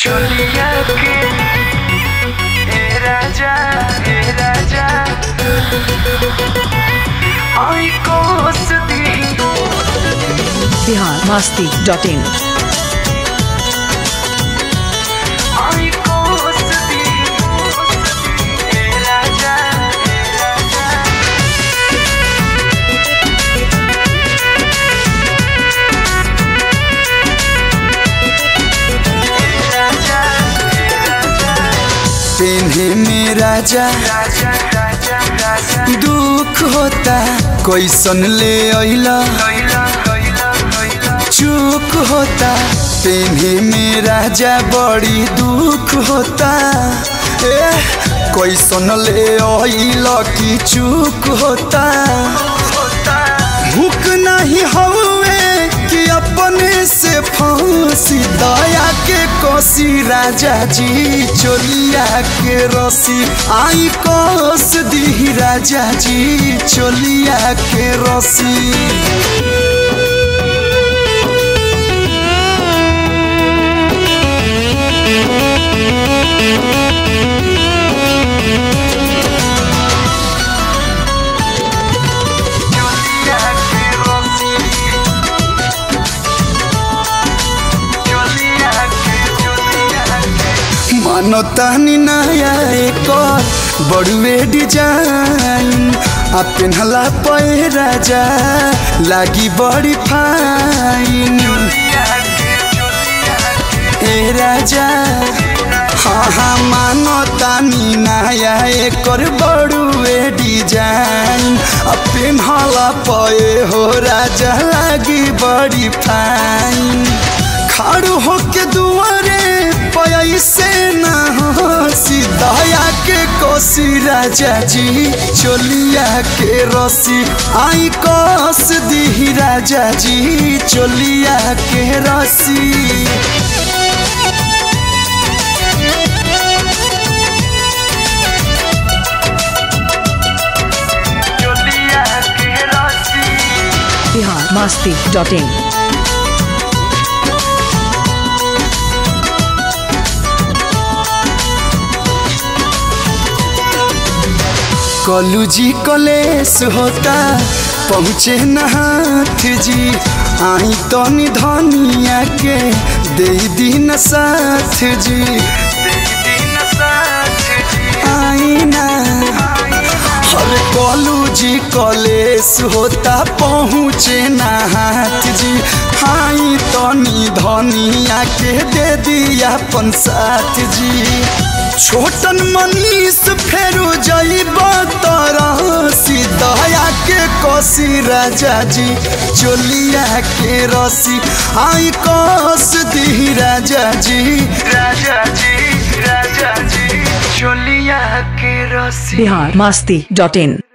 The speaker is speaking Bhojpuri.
चोलिया के ए राजा आई कोस दी biharmasti.in आई कोस दी ए राजा पेन्हे में राजा दुख होता कैसन ले अइला चूक होता पेन्हे में राजा बड़ी दुख होता कैसन ले अइला की चूक होता भूख नहीं हवे कि अपने से फांसी दया के कोसी राजा जी चोलिया के रसी आई कोस दी राजा जी चोलिया के रसी मानो तानी नया एक बड़ुए डिजाइन आ पेन्हला पे राजा लागी बड़ी फाइन ए राजा हाँ मानो तानी नया एक बड़ुए डिजाइन आ पेन्हला पे हो राजा लागी बड़ी फाइन खाड़ू होके दुआरे पैसे ना हंसी दया के कोसी राजा जी चोलिया के रसी आई कोस दी राजा जी चोलिया के रसी biharmasti.in कलू जी कलेस होता पहुँचे न हाथ जी आई तो धनिया के दे दिन साथ जी आई ना हर कलू जी कलेस होता पहुँचे न हाथ जी आई तो धनिया के दे दिया अपन साथ जी छोटन मनीष फेरू जइब तरसी दया के कोसी राजा जी चोलिया के रसी आई कोस दी राजा जी चोलिया के रसी biharmasti.in